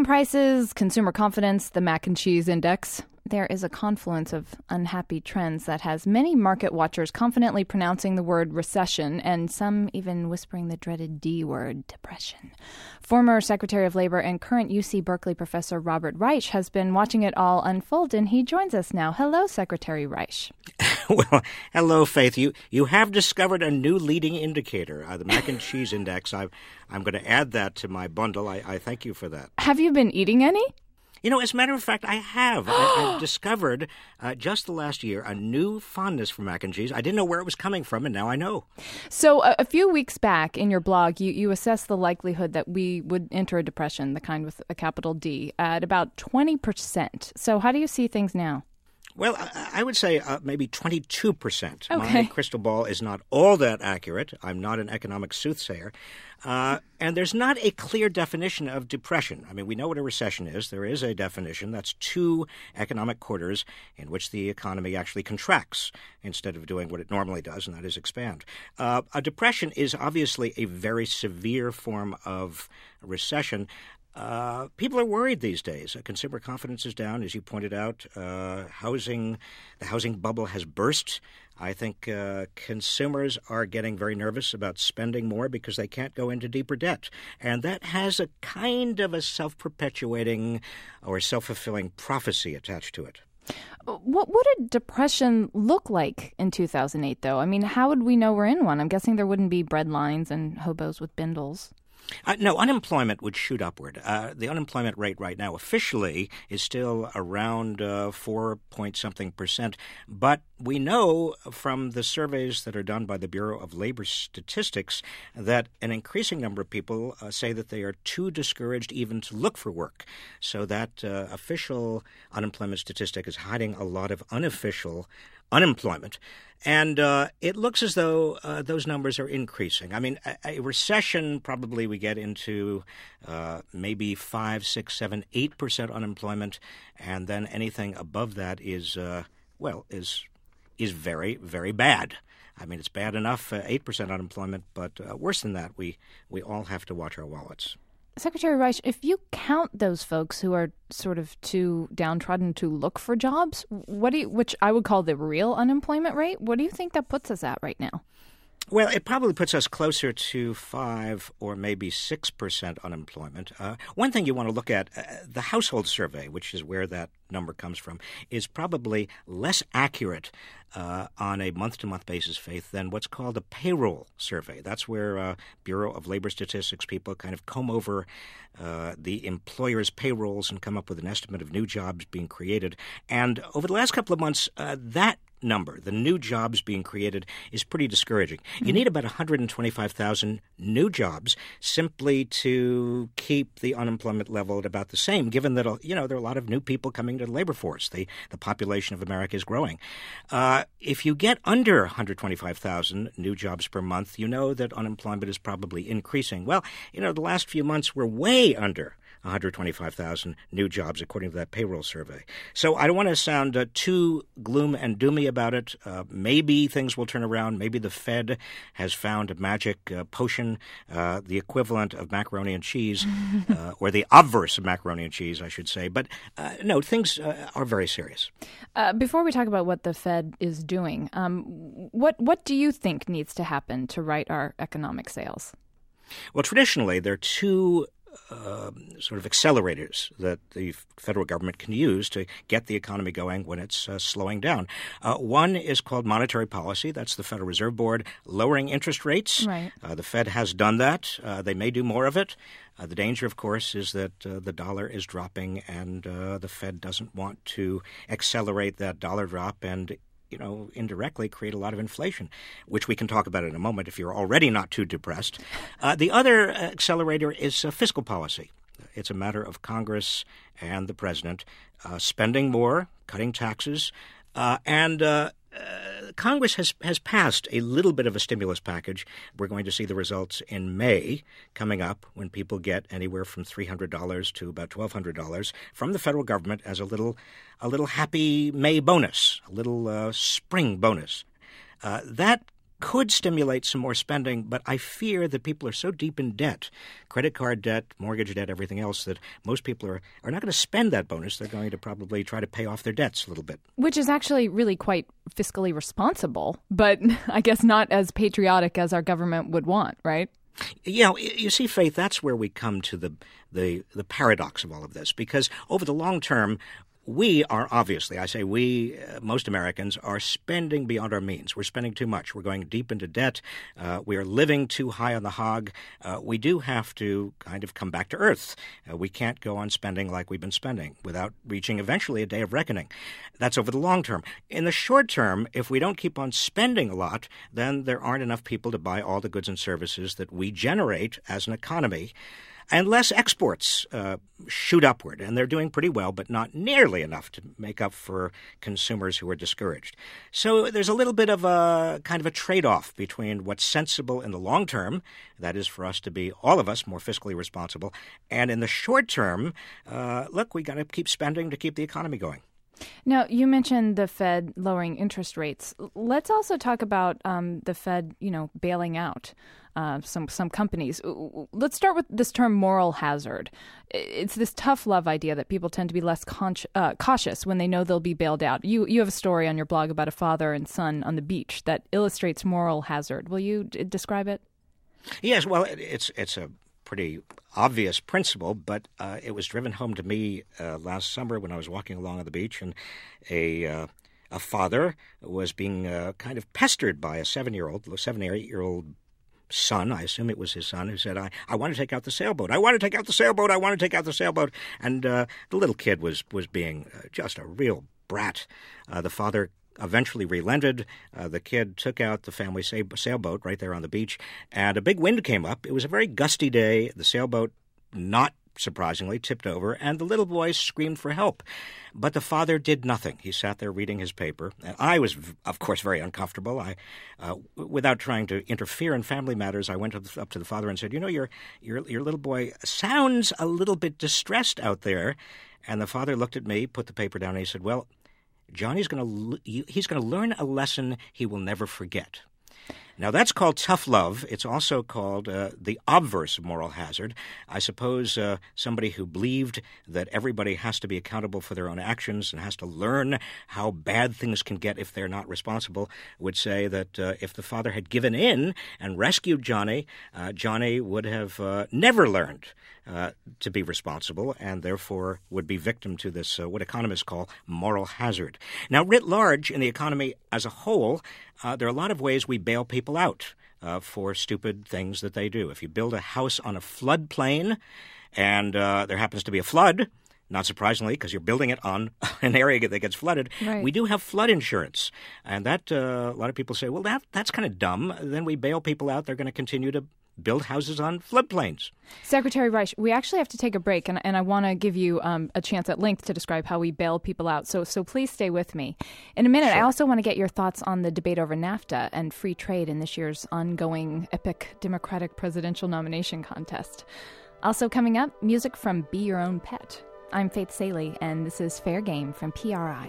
prices, consumer confidence, the mac and cheese index. There is a confluence of unhappy trends that has many market watchers confidently pronouncing the word recession and some even whispering the dreaded D word, depression. Former Secretary of Labor and current UC Berkeley professor Robert Reich has been watching it all unfold, and he joins us now. Hello, Secretary Reich. Well, hello, Faith. You have discovered a new leading indicator, the mac and cheese index. I'm going to add that to my bundle. I thank you for that. Have you been eating any? You know, as a matter of fact, I have. I've discovered just the last year a new fondness for mac and cheese. I didn't know where it was coming from, and now I know. So a few weeks back in your blog, you assessed the likelihood that we would enter a depression, the kind with a capital D, at about 20%. So how do you see things now? Well, I would say maybe 22%. Okay. My crystal ball is not all that accurate. I'm not an economic soothsayer. And there's not a clear definition of depression. I mean, we know what a recession is. There is a definition. That's 2 economic quarters in which the economy actually contracts instead of doing what it normally does, and that is expand. A depression is obviously a very severe form of recession. People are worried these days. Consumer confidence is down, as you pointed out. The housing bubble has burst. I think consumers are getting very nervous about spending more because they can't go into deeper debt. And that has a kind of a self-perpetuating or self-fulfilling prophecy attached to it. What would a depression look like in 2008, though? I mean, how would we know we're in one? I'm guessing there wouldn't be bread lines and hobos with bindles. No, unemployment would shoot upward. The unemployment rate right now officially is still around 4-point-something%. But we know from the surveys that are done by the Bureau of Labor Statistics that an increasing number of people say that they are too discouraged even to look for work. So that official unemployment statistic is hiding a lot of unofficial unemployment. And it looks as though those numbers are increasing. I mean, a recession, probably we get into maybe 5, 6, 7, 8% unemployment, and then anything above that is very, very bad. I mean, it's bad enough, 8% unemployment, but worse than that, we all have to watch our wallets. Secretary Reich, if you count those folks who are sort of too downtrodden to look for jobs, which I would call the real unemployment rate, what do you think that puts us at right now? Well, it probably puts us closer to 5 or maybe 6% unemployment. One thing you want to look at, the household survey, which is where that number comes from, is probably less accurate on a month-to-month basis, Faith, than what's called a payroll survey. That's where Bureau of Labor Statistics people kind of comb over the employers' payrolls and come up with an estimate of new jobs being created. And over the last couple of months, that number, the new jobs being created, is pretty discouraging. You need about 125,000 new jobs simply to keep the unemployment level at about the same, given that, there are a lot of new people coming to the labor force. The population of America is growing. If you get under 125,000 new jobs per month, you know that unemployment is probably increasing. Well, the last few months were way under 125,000 new jobs, according to that payroll survey. So I don't want to sound too gloom and doomy about it. Maybe things will turn around. Maybe the Fed has found a magic potion, the equivalent of macaroni and cheese, or the obverse of macaroni and cheese, I should say. But no, things are very serious. Before we talk about what the Fed is doing, what do you think needs to happen to right our economic sails? Well, traditionally, there are 2 sort of accelerators that the federal government can use to get the economy going when it's slowing down. One is called monetary policy. That's the Federal Reserve Board lowering interest rates. Right. The Fed has done that. They may do more of it. The danger, of course, is that the dollar is dropping, and the Fed doesn't want to accelerate that dollar drop and indirectly create a lot of inflation, which we can talk about in a moment if you're already not too depressed. The other accelerator is fiscal policy. It's a matter of Congress and the president spending more, cutting taxes, and Congress has passed a little bit of a stimulus package. We're going to see the results in May coming up when people get anywhere from $300 to about $1,200 from the federal government as a little happy May bonus, a little spring bonus. That could stimulate some more spending, but I fear that people are so deep in debt, credit card debt, mortgage debt, everything else, that most people are not going to spend that bonus. They're going to probably try to pay off their debts a little bit. Which is actually really quite fiscally responsible, but I guess not as patriotic as our government would want, right? Yeah, you see, Faith, that's where we come to the paradox of all of this, because over the long term, we are obviously, I say we, most Americans, are spending beyond our means. We're spending too much. We're going deep into debt. We are living too high on the hog. We do have to kind of come back to earth. We can't go on spending like we've been spending without reaching eventually a day of reckoning. That's over the long term. In the short term, if we don't keep on spending a lot, then there aren't enough people to buy all the goods and services that we generate as an economy. Unless exports shoot upward, and they're doing pretty well, but not nearly enough to make up for consumers who are discouraged. So there's a little bit of a kind of a trade-off between what's sensible in the long term, that is for us to be, all of us, more fiscally responsible, and in the short term, look, we got to keep spending to keep the economy going. Now, you mentioned the Fed lowering interest rates. Let's also talk about the Fed, bailing out some companies. Let's start with this term moral hazard. It's this tough love idea that people tend to be less cautious when they know they'll be bailed out. You have a story on your blog about a father and son on the beach that illustrates moral hazard. Will you describe it? Yes, well, it's a pretty obvious principle, but it was driven home to me last summer when I was walking along on the beach, and a father was being kind of pestered by a 7 or 8-year-old son, I assume it was his son, who said, I want to take out the sailboat. I want to take out the sailboat. I want to take out the sailboat. And the little kid was being just a real brat. The father eventually relented. The kid took out the family sailboat right there on the beach, and a big wind came up. It was a very gusty day. The sailboat, not surprisingly, tipped over, and the little boy screamed for help. But the father did nothing. He sat there reading his paper. And I was, of course, very uncomfortable. Without trying to interfere in family matters, I went up to the father and said, your little boy sounds a little bit distressed out there. And the father looked at me, put the paper down, and he said, well, Johnny's he's going to learn a lesson he will never forget. Now, that's called tough love. It's also called the obverse of moral hazard. I suppose somebody who believed that everybody has to be accountable for their own actions and has to learn how bad things can get if they're not responsible would say that if the father had given in and rescued Johnny, Johnny would have never learned to be responsible and therefore would be victim to this, what economists call moral hazard. Now, writ large in the economy as a whole, there are a lot of ways we bail people out for stupid things that they do. If you build a house on a floodplain and there happens to be a flood, not surprisingly, because you're building it on an area that gets flooded, right. We do have flood insurance. And that a lot of people say, well, that's kind of dumb. Then we bail people out. They're going to continue to build houses on floodplains. Secretary Reich, we actually have to take a break, and I want to give you a chance at length to describe how we bail people out. So please stay with me. In a minute, Sure. I also want to get your thoughts on the debate over NAFTA and free trade in this year's ongoing epic Democratic presidential nomination contest. Also coming up, music from Be Your Own Pet. I'm Faith Salie, and this is Fair Game from PRI.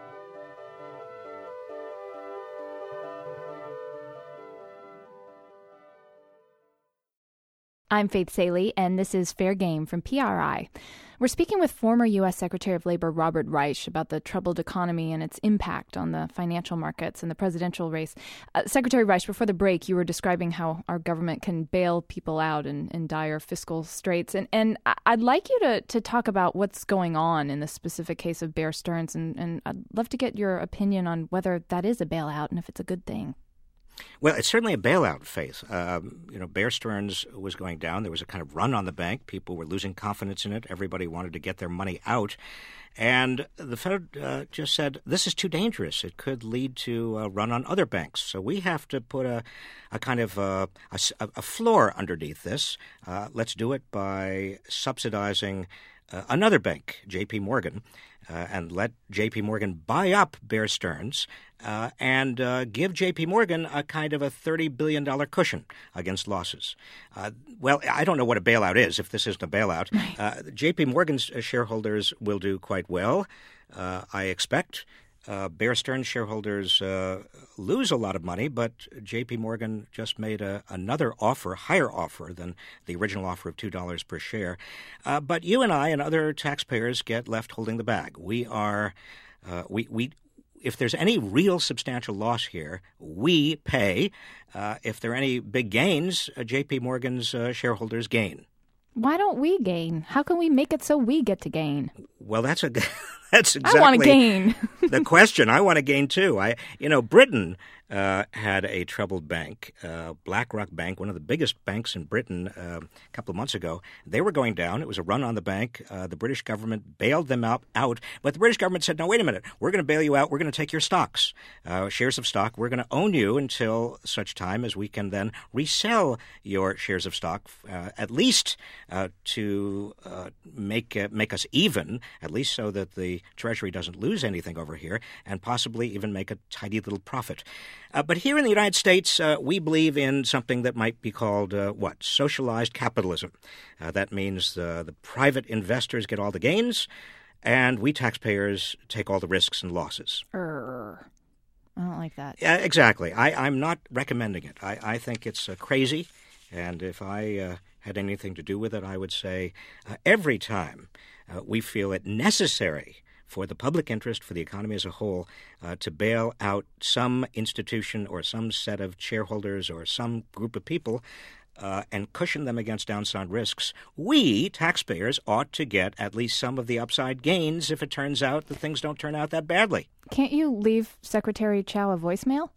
I'm Faith Salie, and this is Fair Game from PRI. We're speaking with former U.S. Secretary of Labor Robert Reich about the troubled economy and its impact on the financial markets and the presidential race. Secretary Reich, before the break, you were describing how our government can bail people out in dire fiscal straits. And I'd like you to talk about what's going on in the specific case of Bear Stearns, and I'd love to get your opinion on whether that is a bailout and if it's a good thing. Well, it's certainly a bailout, Faith. Bear Stearns was going down. There was a kind of run on the bank. People were losing confidence in it. Everybody wanted to get their money out. And the Fed just said, this is too dangerous. It could lead to a run on other banks. So we have to put a kind of a floor underneath this. Let's do it by subsidizing another bank, J.P. Morgan, and let J.P. Morgan buy up Bear Stearns and give J.P. Morgan a kind of a $30 billion cushion against losses. Well, I don't know what a bailout is, if this isn't a bailout. J.P. Morgan's shareholders will do quite well, I expect. Bear Stearns shareholders lose a lot of money, but J.P. Morgan just made another offer, higher offer than the original offer of $2 per share. But you and I and other taxpayers get left holding the bag. We are if there's any real substantial loss here, we pay. If there are any big gains, J.P. Morgan's shareholders gain. Why don't we gain? How can we make it so we get to gain? Well, that's exactly I want to gain. the question. I want to gain too. Britain had a troubled bank, BlackRock Bank, one of the biggest banks in Britain, a couple of months ago. They were going down. It was a run on the bank. The British government bailed them out, but the British government said, no, wait a minute. We're going to bail you out. We're going to take your stocks, shares of stock. We're going to own you until such time as we can then resell your shares of stock, at least to make us even, at least so that the Treasury doesn't lose anything over here, and possibly even make a tidy little profit. But here in the United States, we believe in something that might be called, socialized capitalism. That means the private investors get all the gains, and we taxpayers take all the risks and losses. I don't like that. Exactly. I'm not recommending it. I think it's crazy, and if I had anything to do with it, I would say every time we feel it necessary for the public interest, for the economy as a whole, to bail out some institution or some set of shareholders or some group of people and cushion them against downside risks, we, taxpayers, ought to get at least some of the upside gains if it turns out that things don't turn out that badly. Can't you leave Secretary Chao a voicemail?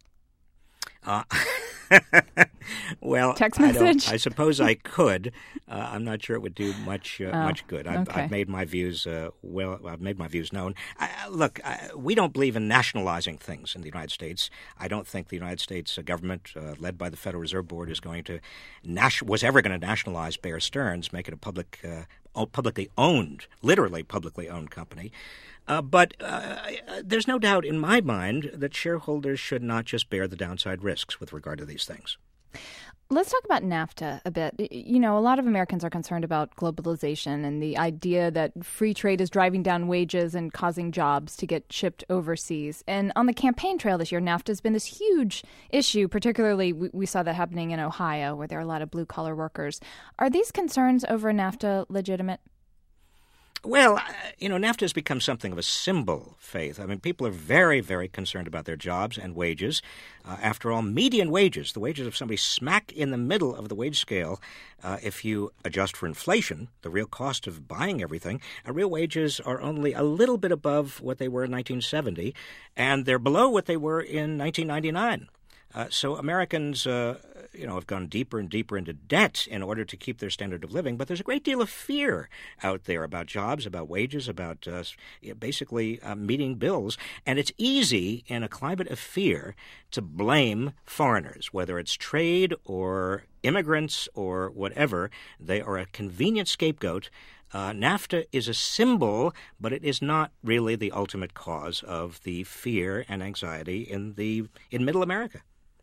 Well, text message? I suppose I could. I'm not sure it would do much good. Okay. I've made my views I've made my views known. Look, we don't believe in nationalizing things in the United States. I don't think the United States government, led by the Federal Reserve Board, was ever going to nationalize Bear Stearns, make it a publicly owned, literally publicly owned company. But there's no doubt in my mind that shareholders should not just bear the downside risks with regard to these things. Let's talk about NAFTA a bit. A lot of Americans are concerned about globalization and the idea that free trade is driving down wages and causing jobs to get shipped overseas. And on the campaign trail this year, NAFTA has been this huge issue, particularly we saw that happening in Ohio, where there are a lot of blue-collar workers. Are these concerns over NAFTA legitimate? Well, NAFTA has become something of a symbol, Faith. I mean, people are very, very concerned about their jobs and wages. After all, median wages, the wages of somebody smack in the middle of the wage scale, if you adjust for inflation, the real cost of buying everything, real wages are only a little bit above what they were in 1970, and they're below what they were in 1999. So Americans, have gone deeper and deeper into debt in order to keep their standard of living. But there's a great deal of fear out there about jobs, about wages, about basically meeting bills. And it's easy in a climate of fear to blame foreigners, whether it's trade or immigrants or whatever. They are a convenient scapegoat. NAFTA is a symbol, but it is not really the ultimate cause of the fear and anxiety in Middle America.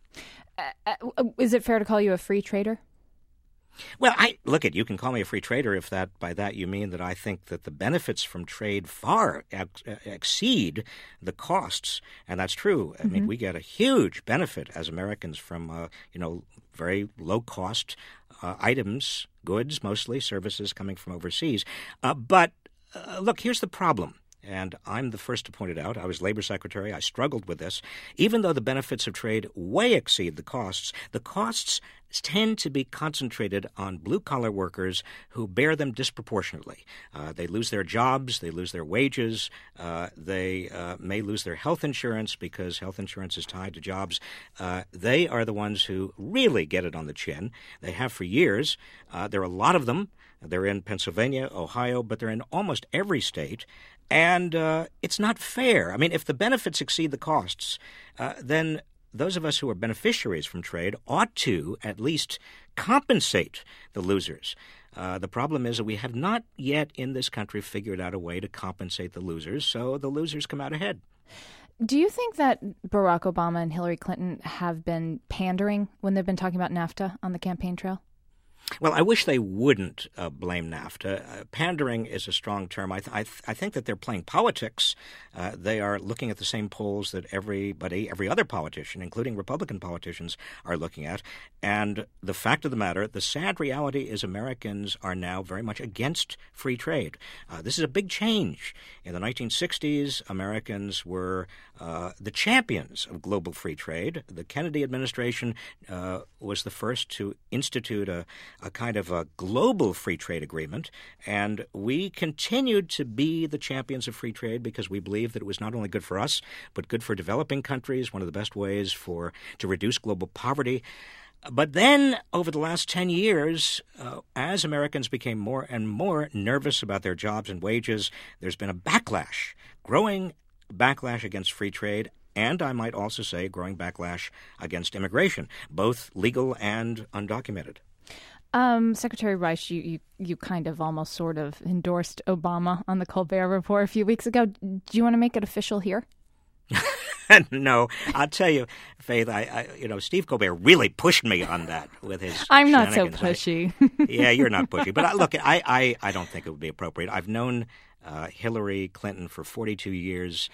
Is it fair to call you a free trader? Well, you can call me a free trader if by that you mean that I think that the benefits from trade far exceed the costs, and that's true. I mean, we get a huge benefit as Americans from very low cost items, goods, mostly services coming from overseas. But look, here's the problem. And I'm the first to point it out. I was Labor Secretary. I struggled with this. Even though the benefits of trade way exceed the costs tend to be concentrated on blue-collar workers who bear them disproportionately. They lose their jobs. They lose their wages. They may lose their health insurance because health insurance is tied to jobs. They are the ones who really get it on the chin. They have for years. There are a lot of them. They're in Pennsylvania, Ohio, but they're in almost every state. And it's not fair. I mean, if the benefits exceed the costs, then those of us who are beneficiaries from trade ought to at least compensate the losers. The problem is that we have not yet in this country figured out a way to compensate the losers, so the losers come out ahead. Do you think that Barack Obama and Hillary Clinton have been pandering when they've been talking about NAFTA on the campaign trail? Well, I wish they wouldn't blame NAFTA. Pandering is a strong term. I think that they're playing politics. They are looking at the same polls that every other politician, including Republican politicians, are looking at. And the fact of the matter, the sad reality is Americans are now very much against free trade. This is a big change. In the 1960s, Americans were the champions of global free trade. The Kennedy administration was the first to institute a kind of a global free trade agreement, and we continued to be the champions of free trade because we believed that it was not only good for us, but good for developing countries, one of the best ways to reduce global poverty. But then, over the last 10 years, as Americans became more and more nervous about their jobs and wages, there's been a backlash, growing backlash against free trade, and I might also say growing backlash against immigration, both legal and undocumented. Secretary Reich, you kind of almost sort of endorsed Obama on the Colbert Report a few weeks ago. Do you want to make it official here? No, I'll tell you, Faith. Steve Colbert really pushed me on that with his. I'm not so pushy. Yeah, you're not pushy, but look, I don't think it would be appropriate. I've known Hillary Clinton for 42 years.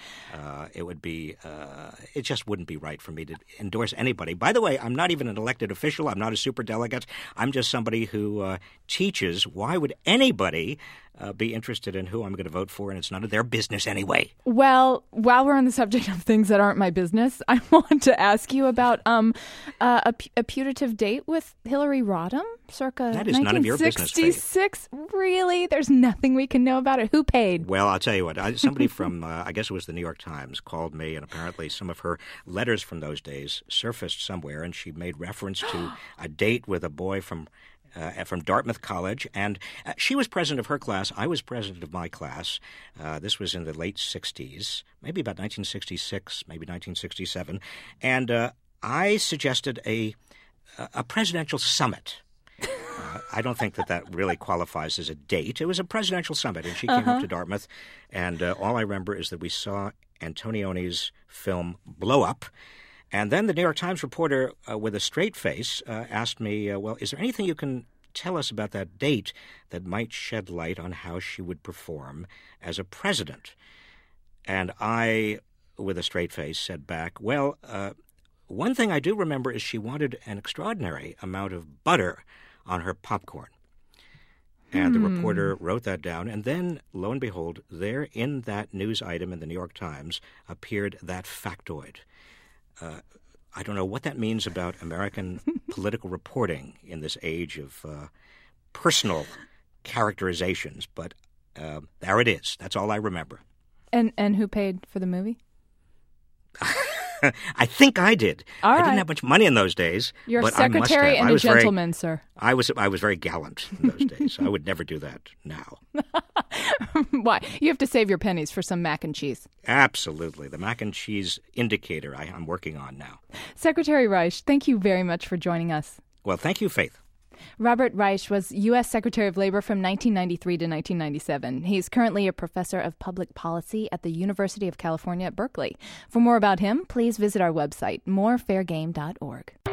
It just wouldn't be right for me to endorse anybody. By the way, I'm not even an elected official. I'm not a superdelegate. I'm just somebody who teaches. Why would anybody be interested in who I'm going to vote for? And it's none of their business anyway. Well, while we're on the subject of things that aren't my business, I want to ask you about a putative date with Hillary Rodham, circa that is none of your business, Faith. Really? There's nothing we can know about it? Who paid? Well, I'll tell you what. Somebody from, I guess it was the New York Times, called me, and apparently some of her letters from those days surfaced somewhere, and she made reference to a date with a boy from Dartmouth College, and she was president of her class. I was president of my class. This was in the late 60s, maybe about 1966, maybe 1967, and I suggested a presidential summit. I don't think that really qualifies as a date. It was a presidential summit, and she came up to Dartmouth, and all I remember is that we saw Antonioni's film blow up. And then the New York Times reporter, with a straight face, asked me, well, is there anything you can tell us about that date that might shed light on how she would perform as a president? And I, with a straight face, said back, well, one thing I do remember is she wanted an extraordinary amount of butter on her popcorn. And the reporter wrote that down, and then, lo and behold, there in that news item in the New York Times appeared that factoid. I don't know what that means about American political reporting in this age of personal characterizations, but there it is. That's all I remember. And who paid for the movie? I think I did. All right. I didn't have much money in those days. You're but a secretary and a gentleman, sir. I was very gallant in those days. I would never do that now. Why? You have to save your pennies for some mac and cheese. Absolutely. The mac and cheese indicator I'm working on now. Secretary Reich, thank you very much for joining us. Well, thank you, Faith. Robert Reich was U.S. Secretary of Labor from 1993 to 1997. He's currently a professor of public policy at the University of California at Berkeley. For more about him, please visit our website, morefairgame.org.